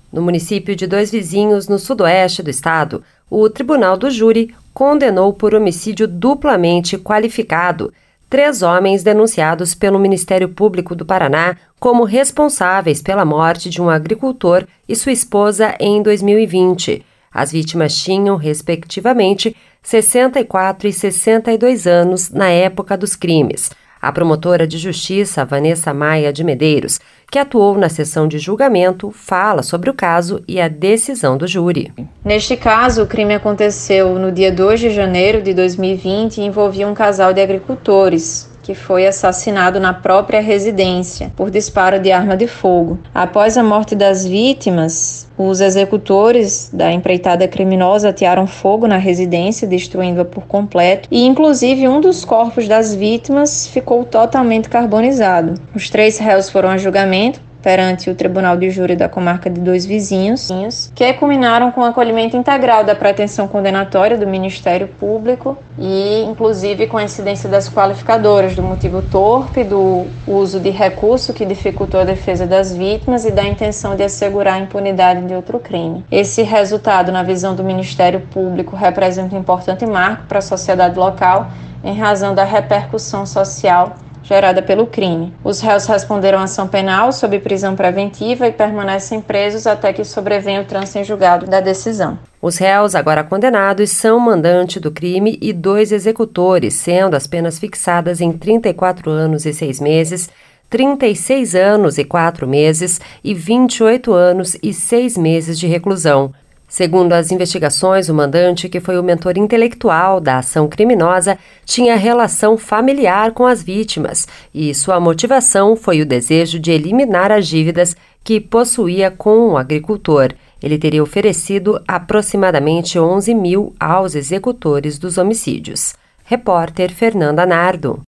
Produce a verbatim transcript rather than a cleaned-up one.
No município de Dois Vizinhos, no sudoeste do estado, o Tribunal do Júri condenou por homicídio duplamente qualificado três homens denunciados pelo Ministério Público do Paraná como responsáveis pela morte de um agricultor e sua esposa em dois mil e vinte. As vítimas tinham, respectivamente, sessenta e quatro e sessenta e dois anos na época dos crimes. A promotora de justiça, Vanessa Maia de Medeiros, que atuou na sessão de julgamento, fala sobre o caso e a decisão do júri. Neste caso, o crime aconteceu no dia dois de janeiro de dois mil e vinte e envolvia um casal de agricultores que foi assassinado na própria residência por disparo de arma de fogo. Após a morte das vítimas, os executores da empreitada criminosa atearam fogo na residência, destruindo-a por completo, e inclusive um dos corpos das vítimas ficou totalmente carbonizado. Os três réus foram a julgamento perante o Tribunal de Júri da Comarca de Dois Vizinhos, que culminaram com o acolhimento integral da pretensão condenatória do Ministério Público e, inclusive, com a incidência das qualificadoras do motivo torpe, do uso de recurso que dificultou a defesa das vítimas e da intenção de assegurar a impunidade de outro crime. Esse resultado, na visão do Ministério Público, representa um importante marco para a sociedade local em razão da repercussão social gerada pelo crime. Os réus responderam à ação penal sob prisão preventiva e permanecem presos até que sobrevenha o trânsito em julgado da decisão. Os réus agora condenados são o mandante do crime e dois executores, sendo as penas fixadas em trinta e quatro anos e seis meses, trinta e seis anos e quatro meses e vinte e oito anos e seis meses de reclusão. Segundo as investigações, o mandante, que foi o mentor intelectual da ação criminosa, tinha relação familiar com as vítimas e sua motivação foi o desejo de eliminar as dívidas que possuía com o agricultor. Ele teria oferecido aproximadamente onze mil aos executores dos homicídios. Repórter Fernanda Nardo.